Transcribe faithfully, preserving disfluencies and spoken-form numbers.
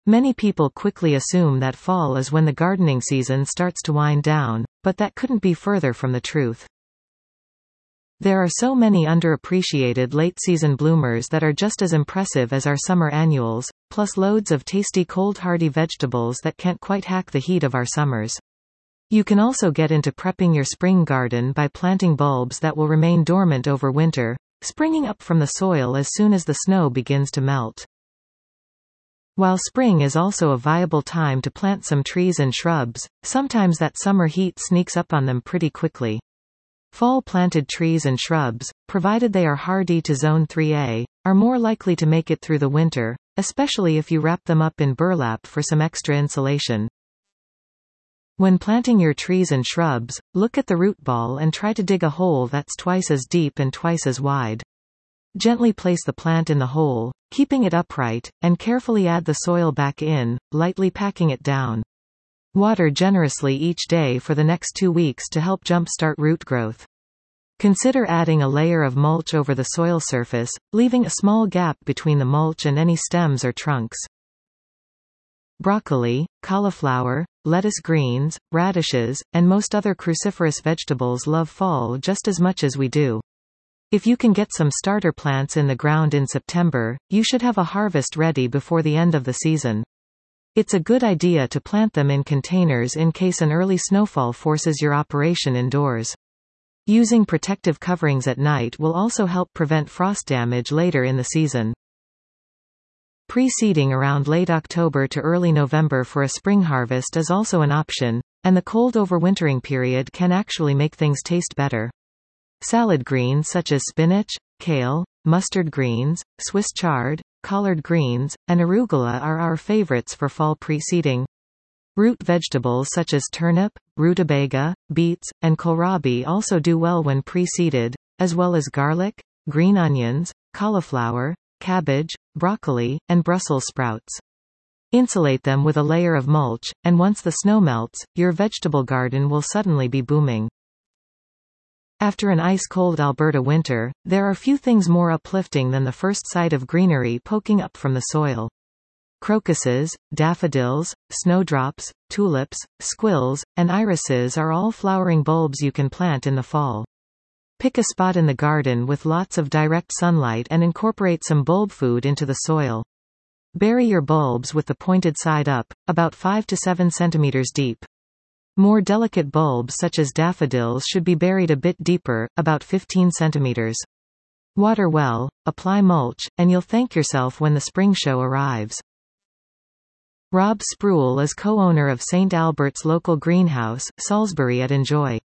Many people quickly assume that fall is when the gardening season starts to wind down, but that couldn't be further from the truth. There are so many underappreciated late-season bloomers that are just as impressive as our summer annuals, plus loads of tasty cold-hardy vegetables that can't quite hack the heat of our summers. You can also get into prepping your spring garden by planting bulbs that will remain dormant over winter, springing up from the soil as soon as the snow begins to melt. While spring is also a viable time to plant some trees and shrubs, sometimes that summer heat sneaks up on them pretty quickly. Fall-planted trees and shrubs, provided they are hardy to Zone three A, are more likely to make it through the winter, especially if you wrap them up in burlap for some extra insulation. When planting your trees and shrubs, look at the root ball and try to dig a hole that's twice as deep and twice as wide. Gently place the plant in the hole, keeping it upright, and carefully add the soil back in, lightly packing it down. Water generously each day for the next two weeks to help jumpstart root growth. Consider adding a layer of mulch over the soil surface, leaving a small gap between the mulch and any stems or trunks. Broccoli, cauliflower, lettuce greens, radishes, and most other cruciferous vegetables love fall just as much as we do. If you can get some starter plants in the ground in September, you should have a harvest ready before the end of the season. It's a good idea to plant them in containers in case an early snowfall forces your operation indoors. Using protective coverings at night will also help prevent frost damage later in the season. Pre-seeding around late October to early November for a spring harvest is also an option, and the cold overwintering period can actually make things taste better. Salad greens such as spinach, kale, mustard greens, Swiss chard, collard greens, and arugula are our favorites for fall pre-seeding. Root vegetables such as turnip, rutabaga, beets, and kohlrabi also do well when pre-seeded, as well as garlic, green onions, cauliflower, cabbage, broccoli, and Brussels sprouts. Insulate them with a layer of mulch, and once the snow melts, your vegetable garden will suddenly be booming. After an ice-cold Alberta winter, there are few things more uplifting than the first sight of greenery poking up from the soil. Crocuses, daffodils, snowdrops, tulips, squills, and irises are all flowering bulbs you can plant in the fall. Pick a spot in the garden with lots of direct sunlight and incorporate some bulb food into the soil. Bury your bulbs with the pointed side up, about five to seven centimeters deep. More delicate bulbs such as daffodils should be buried a bit deeper, about fifteen centimeters. Water well, apply mulch, and you'll thank yourself when the spring show arrives. Rob Spruill is co-owner of Saint Albert's local greenhouse, Salisbury at Enjoy.